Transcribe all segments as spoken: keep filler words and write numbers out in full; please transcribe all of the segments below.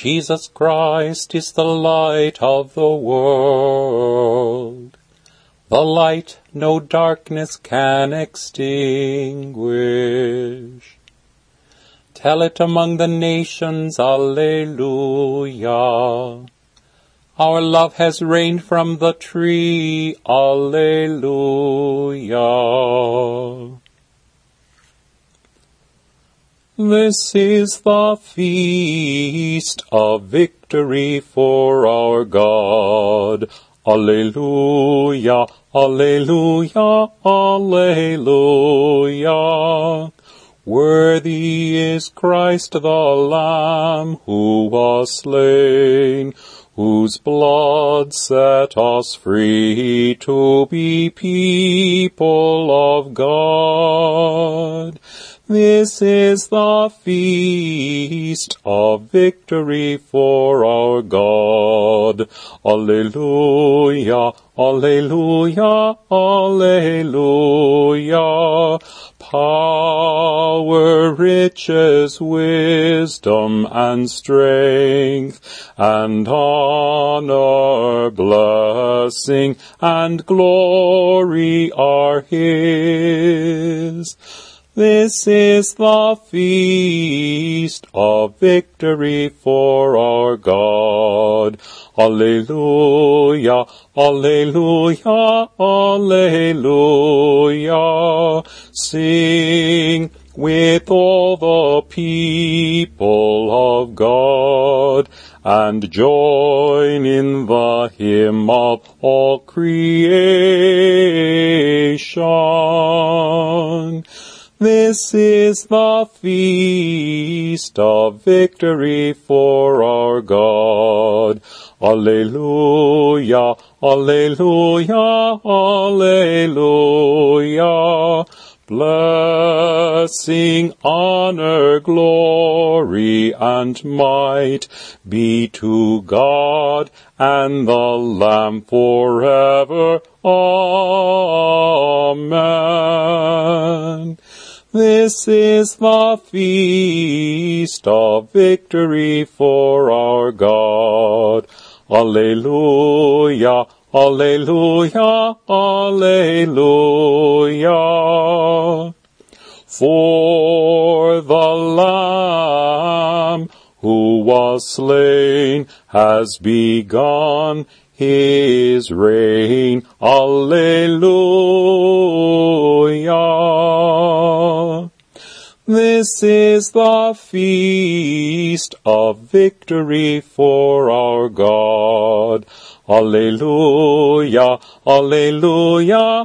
Jesus Christ is the light of the world, the light no darkness can extinguish. Tell it among the nations, Alleluia. Our love has reigned from the tree, Alleluia. This is the feast of victory for our God. Alleluia, Alleluia, Alleluia. Worthy is Christ the Lamb who was slain, whose blood set us free to be people of God. This is the feast of victory for our God. Alleluia, Alleluia, Alleluia. Power, riches, wisdom, and strength, and honor, blessing, and glory are His. This is the feast of victory for our God. Alleluia, Alleluia, Alleluia. Sing with all the people of God, and join in the hymn of all creation. This is the feast of victory for our God. Alleluia, Alleluia, Alleluia. Blessing, honor, glory, and might be to God and the Lamb forever. Amen. This is the feast of victory for our God. Alleluia, Alleluia, Alleluia. For the Lamb who was slain has begun His reign. Alleluia. This is the feast of victory for our God. Alleluia, Alleluia,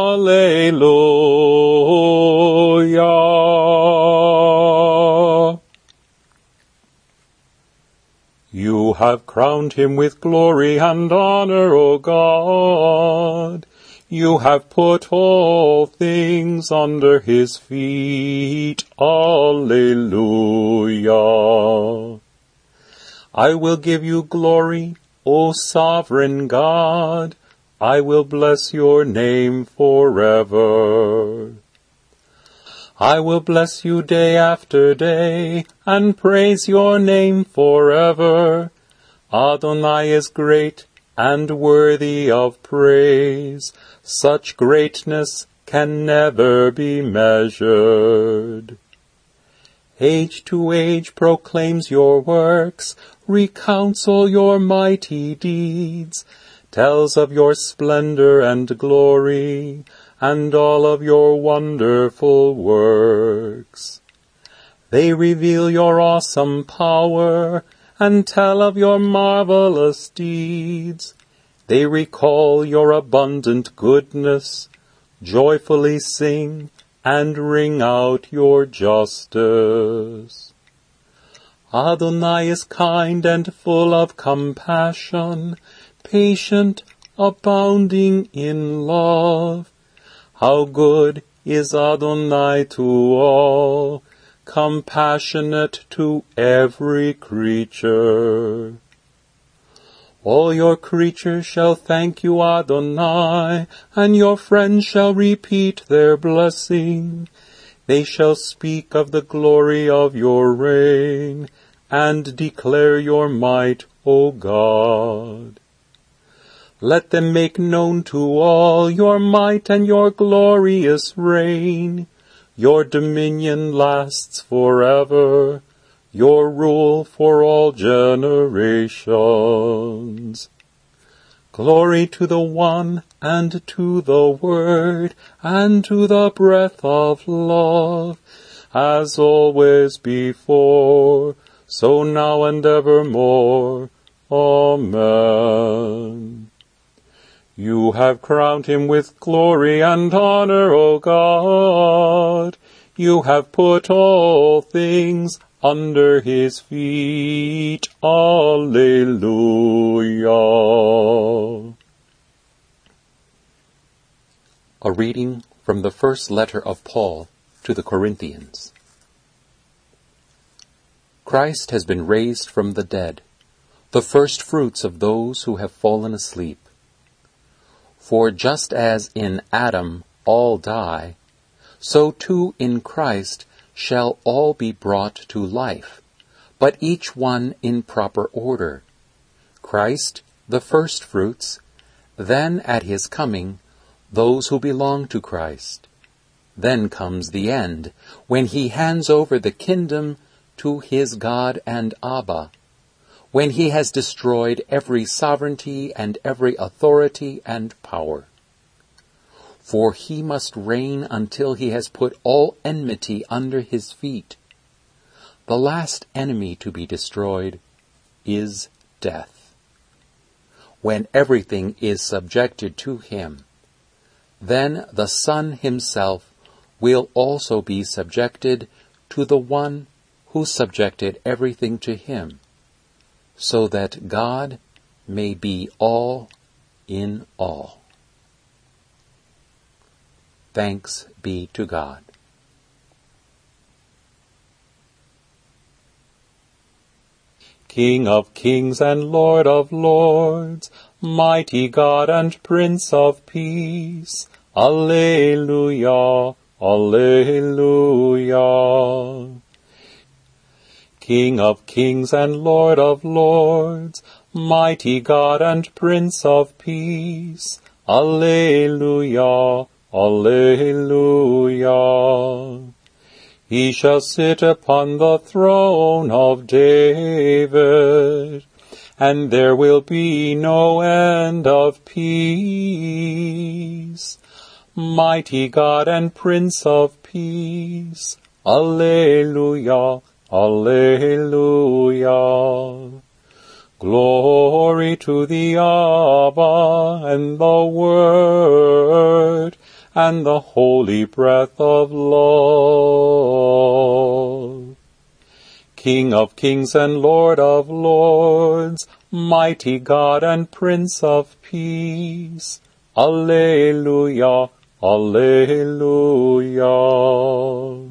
Alleluia. You have crowned Him with glory and honor, O God. You have put all things under His feet. Alleluia. I will give you glory, O sovereign God. I will bless your name forever. I will bless you day after day, and praise your name forever. Adonai is great and worthy of praise. Such greatness can never be measured. Age to age proclaims your works, recounts all your mighty deeds, tells of your splendor and glory, and all of your wonderful works. They reveal your awesome power, and tell of your marvelous deeds. They recall your abundant goodness, joyfully sing, and ring out your justice. Adonai is kind and full of compassion, patient, abounding in love. How good is Adonai to all, compassionate to every creature. All your creatures shall thank you, Adonai, and your friends shall repeat their blessing. They shall speak of the glory of your reign and declare your might, O God. Let them make known to all your might and your glorious reign. Your dominion lasts forever, your rule for all generations. Glory to the One, and to the Word, and to the breath of love, as always before, so now and evermore. Amen. You have crowned him with glory and honor, O God. You have put all things under his feet. Alleluia. A reading from the first letter of Paul to the Corinthians. Christ has been raised from the dead, the first fruits of those who have fallen asleep. For just as in Adam all die, so too in Christ shall all be brought to life, but each one in proper order. Christ the first fruits, then at his coming, those who belong to Christ. Then comes the end, when he hands over the kingdom to his God and Abba, when he has destroyed every sovereignty and every authority and power. For he must reign until he has put all enmity under his feet. The last enemy to be destroyed is death. When everything is subjected to him, then the Son himself will also be subjected to the one who subjected everything to him, so that God may be all in all. Thanks be to God. King of kings and Lord of lords, mighty God and Prince of peace, Alleluia, Alleluia. King of kings and Lord of lords, mighty God and Prince of peace, Alleluia, Alleluia. He shall sit upon the throne of David, and there will be no end of peace. Mighty God and Prince of peace, Alleluia, Alleluia. Glory to the Abba and the Word and the holy breath of love. King of kings and Lord of lords, mighty God and Prince of peace, Alleluia, Alleluia.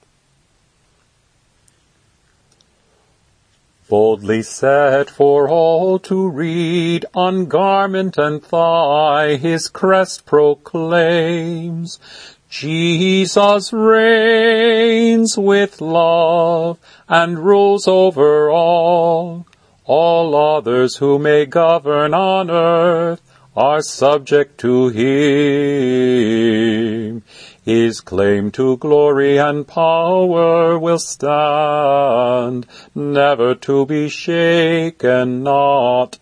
Boldly set for all to read, on garment and thigh his crest proclaims, Jesus reigns with love and rules over all. All others who may govern on earth are subject to him. His claim to glory and power will stand, never to be shaken, not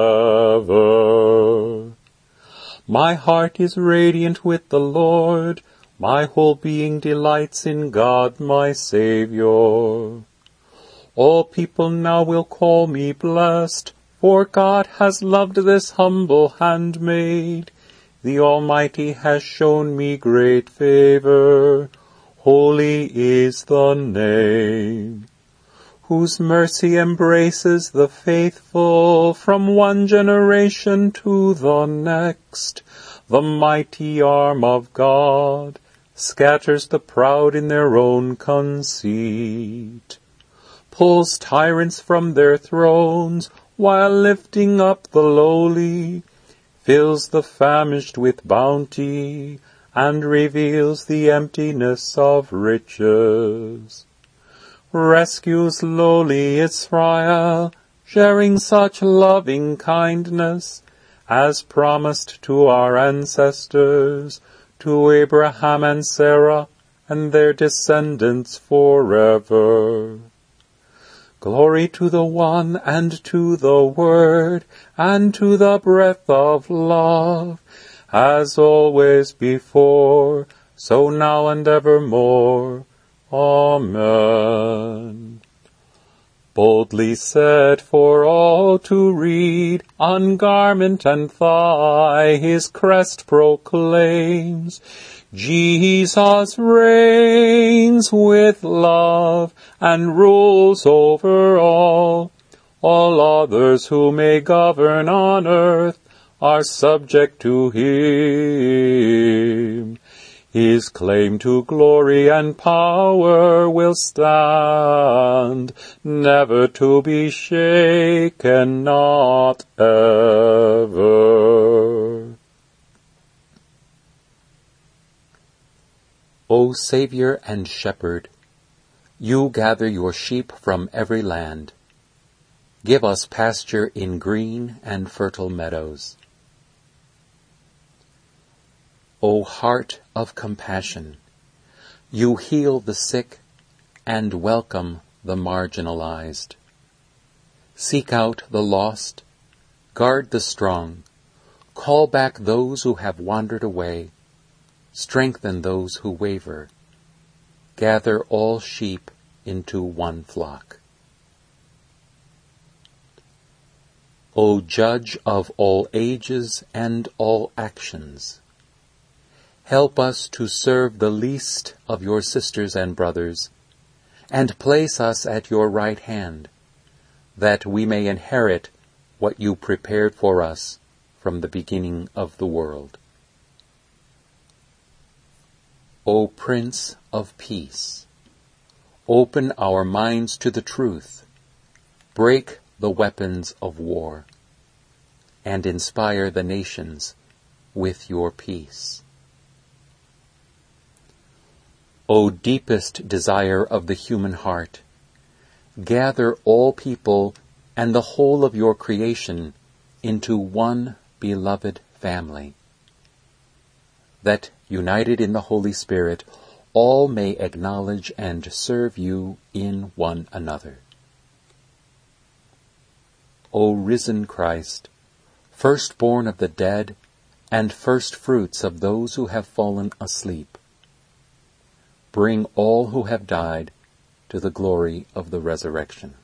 ever. My heart is radiant with the Lord, my whole being delights in God my Saviour. All people now will call me blessed, for God has loved this humble handmaid. The Almighty has shown me great favor. Holy is the name, whose mercy embraces the faithful from one generation to the next. The mighty arm of God scatters the proud in their own conceit, pulls tyrants from their thrones while lifting up the lowly, fills the famished with bounty, and reveals the emptiness of riches. rescues lowly Israel, sharing such loving kindness as promised to our ancestors, to Abraham and Sarah, and their descendants forever. Glory to the One, and to the Word, and to the breath of love, as always before, so now and evermore. Amen. Boldly set for all to read, on garment and thigh his crest proclaims. Jesus reigns with love and rules over all. All others who may govern on earth are subject to him. His claim to glory and power will stand, never to be shaken, not ever. O Savior and Shepherd, you gather your sheep from every land. Give us pasture in green and fertile meadows. O heart of compassion, you heal the sick and welcome the marginalized. Seek out the lost, guard the strong, call back those who have wandered away, strengthen those who waver, gather all sheep into one flock. O Judge of all ages and all actions, help us to serve the least of your sisters and brothers, and place us at your right hand, that we may inherit what you prepared for us from the beginning of the world. O Prince of Peace, open our minds to the truth, break the weapons of war, and inspire the nations with your peace. O deepest desire of the human heart, gather all people and the whole of your creation into one beloved family, that, united in the Holy Spirit, all may acknowledge and serve you in one another. O risen Christ, firstborn of the dead and first fruits of those who have fallen asleep, bring all who have died to the glory of the resurrection.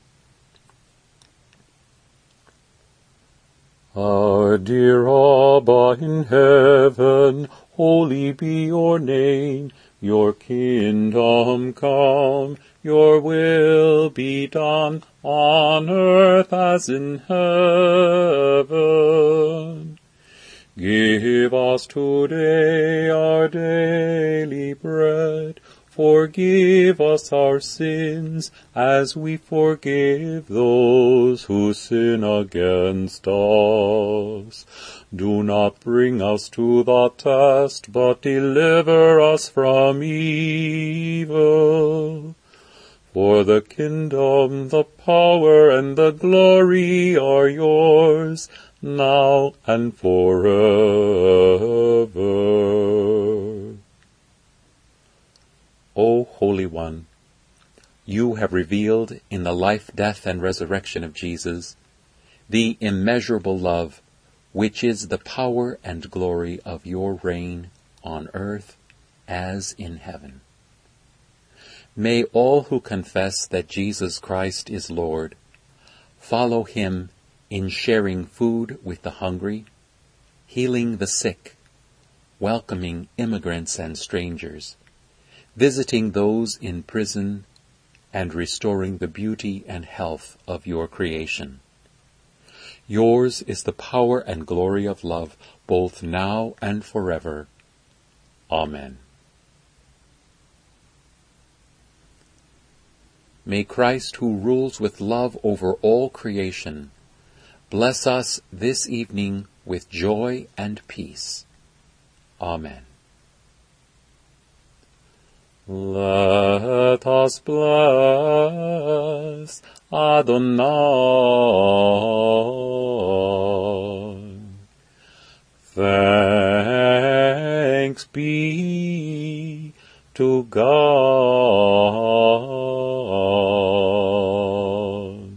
Our dear Abba in heaven, holy be your name. Your kingdom come, your will be done on earth as in heaven. Give us today our daily bread. Forgive us our sins, as we forgive those who sin against us. Do not bring us to the test, but deliver us from evil. For the kingdom, the power, and the glory are yours, now and forever. O Holy One, you have revealed in the life, death, and resurrection of Jesus the immeasurable love which is the power and glory of your reign on earth as in heaven. May all who confess that Jesus Christ is Lord follow him in sharing food with the hungry, healing the sick, welcoming immigrants and strangers, visiting those in prison, and restoring the beauty and health of your creation. Yours is the power and glory of love, both now and forever. Amen. May Christ, who rules with love over all creation, bless us this evening with joy and peace. Amen. Let us bless Adonai. Thanks be to God.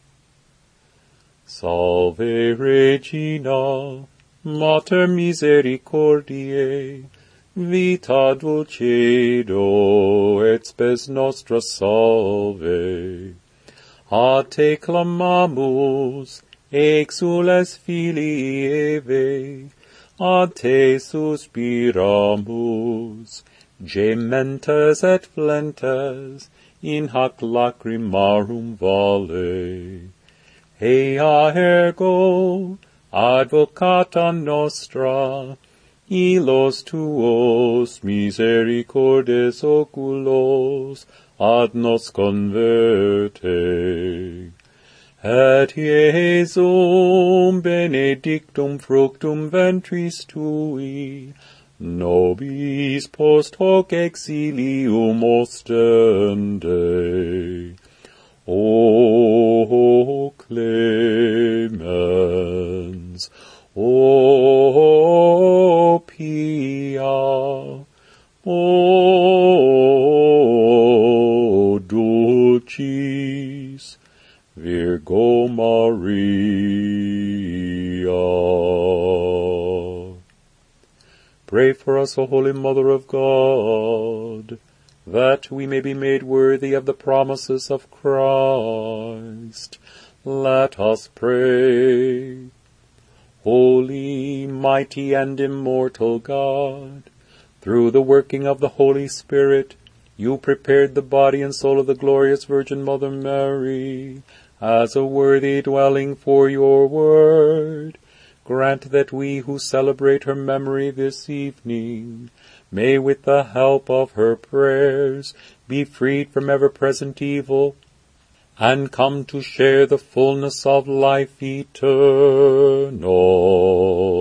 Salve Regina, Mater Misericordiae, vita dulcedo et spes nostra salve. A te clamamus, exules filii Eve, ad te suspiramus, gementes et flentes, in hac lacrimarum vale. Ea ergo, advocata nostra, ilos tuos misericordes oculos ad nos converte. Et Iesum benedictum fructum ventris tui, nobis post hoc exilium ostende. O clemens, O pia, O dulcis Virgo Maria. Pray for us, O Holy Mother of God, that we may be made worthy of the promises of Christ. Let us pray. Holy, mighty, and immortal God, through the working of the Holy Spirit, you prepared the body and soul of the glorious Virgin Mother Mary as a worthy dwelling for your word. Grant that we who celebrate her memory this evening may, with the help of her prayers, be freed from ever-present evil, and come to share the fullness of life eternal.